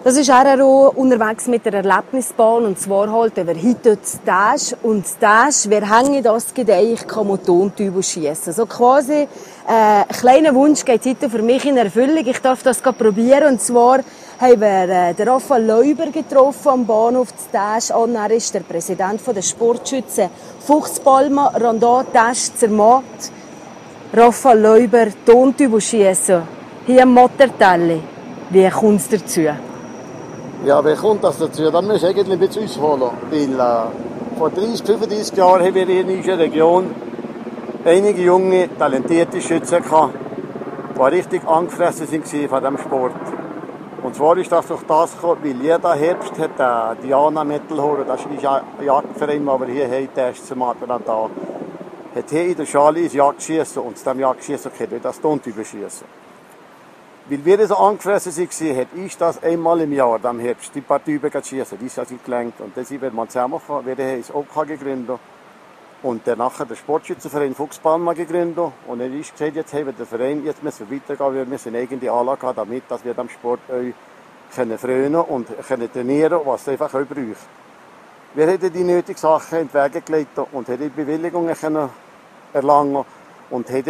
Das ist auch unterwegs mit der Erlebnisbahn, und zwar halt über heute das Täsch. Und das Täsch, wir hängen das Gedeih, ich kann Tontübel schiessen. So quasi ein kleiner Wunsch geht heute für mich in Erfüllung. Ich darf das probieren. Und zwar haben wir den Raphael Leuber getroffen am Bahnhof des Täsch. Er ist der Präsident der Sportschützen Fuchspalma, Randon, Täsch, Zermatt. Raphael Leuber, Tontübel schiessen. Hier am Mottertelli. Wie kommt es dazu? Ja, wie kommt das dazu? Da müssen wir eigentlich ein bisschen ausholen. Weil vor 30, 35 Jahren haben wir in unserer Region einige junge, talentierte Schützen gehabt, die richtig angefressen waren von diesem Sport. Und zwar ist das durch das gekommen, weil jeder Herbst hat Diana Mittelhor, das ist ein Jagdverein, den wir hier haben, der ist da, hat hier in der Schale ein Jagdschiessen, und zu diesem Jagdschiessen gehört wir das Tontübelschiessen. Weil wir so angefressen waren, hätte ich das einmal im Jahr, im Herbst, die paar Tüben schiessen. Die sind gelenkt. Und dann sind wir mal zusammengekommen. Wir haben das OK gegründet. Und dann nachher den Sportschützenverein Fuchspalma gegründet. Und dann ist gesagt, jetzt haben wir den Verein, jetzt müssen wir weitergehen. Wir müssen eine eigene Anlage haben, damit dass wir dem Sport frönen können und können trainieren, was es einfach auch braucht. Wir haben die nötigen Sachen in die Wege gelegt und haben die Bewilligungen erlangen. Und haben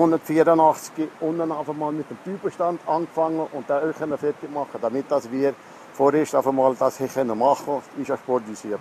1984 unten einfach mal mit dem Tübenstand angefangen und dann auch fertig machen, damit dass wir vorerst einfach mal das hier machen können, ist ein Sport ausüben.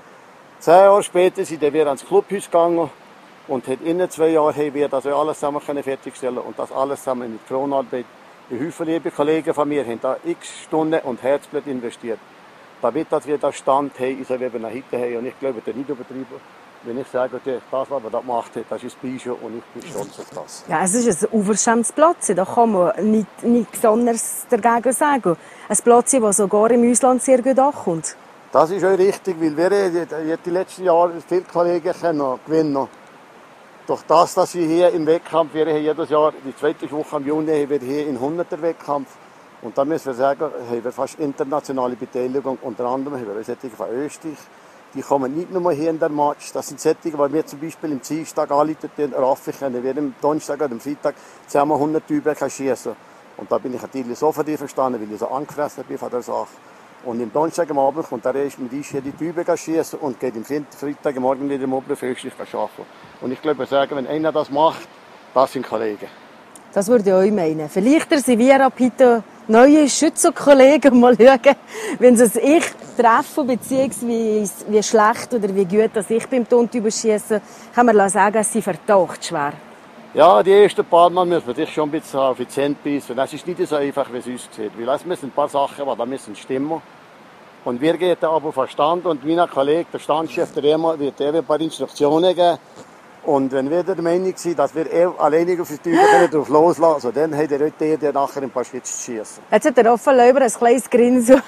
10 Jahre später sind wir ans Clubhaus gegangen und in 2 Jahren haben wir das alles zusammen fertigstellen und das alles zusammen mit Fronarbeit. Ein Haufen liebe Kollegen von mir haben da x Stunden und Herzblut investiert, damit dass wir das Stand haben, so wie wir nach heute haben. Und ich glaube, das nicht übertrieben. Wenn ich sage, das, was wir da gemacht haben, das ist das Beispiel und ich bin stolz auf das. Ja, es ist ein unverschämtes Platz. Da kann man nichts anderes dagegen sagen. Ein Platz, das sogar im Ausland sehr gut ankommt. Das ist auch richtig, weil wir die letzten Jahre viele Kollegen gewinnen können. Durch das, dass wir hier im Wettkampf, wir haben jedes Jahr, die zweite Woche im Juni, haben wir hier in 100er Wettkampf. Und da müssen wir sagen, haben wir fast internationale Beteiligung. Unter anderem haben wir solche von Österreich. Die kommen nicht nur hier in der Match. Das sind solche, weil wir zum Beispiel am Dienstag anrufen, den Raffi können wir am Donnerstag oder am Freitag zusammen 100 Tüben schiessen. Und da bin ich natürlich so von dir verstanden, weil ich so angefressen bin von der Sache. Und am Donnerstag am Abend kommt der Rest mit uns hier die Tüben schiessen und geht am Freitag morgen wieder im Oberföstlich arbeiten. Und ich glaube, sagen, wenn einer das macht, das sind Kollegen. Das würde ich auch meinen. Vielleicht sind wir ab heute neue Schützenkollegen. Mal schauen, wenn sie sich treffen, beziehungsweise wie schlecht oder wie gut dass ich beim Tontübelschiessen, kann man sagen, es sind verdachtsschwer. Ja, die ersten paar Mal müssen wir sich schon ein bisschen effizient beißen. Das ist nicht so einfach, wie es uns sieht. Weil es müssen ein paar Sachen, die da müssen stimmen. Und wir gehen da aber Verstand und mein Kollege, der Standchef, der Remo, wird ein paar Instruktionen geben. Und wenn wir der Meinung sind, dass wir alleine auf die Tüben drauf loslassen, dann hat der nachher ein paar Schritte zu schiessen. Jetzt hat der Raphael Leuber ein kleines Grinsen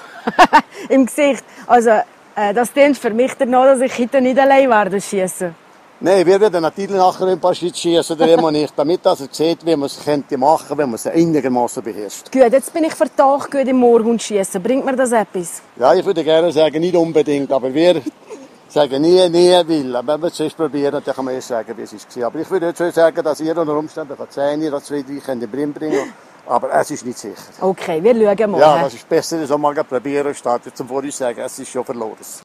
im Gesicht. Also, das klingt für mich danach, dass ich heute nicht allein werde schiessen. Nein, wir werden natürlich nachher ein paar Schritte schiessen, der Remo nicht, damit er sieht, wie man es machen könnte, wenn man es einigermaßen beherrscht. Gut, jetzt bin ich für Tag gut im Moorhund schiessen. Bringt mir das etwas? Ja, ich würde gerne sagen, nicht unbedingt, aber wir sagen nie, weil wenn wir es zuerst probieren, dann kann man erst sagen, wie es war. Aber ich würde jetzt schon sagen, dass ihr unter Umständen von 10 oder 2, 3 könnt bringen können, aber es ist nicht sicher. Okay, wir schauen mal. Ja, das ist besser, als mal probieren, statt zum Vorher sagen, es ist schon verloren.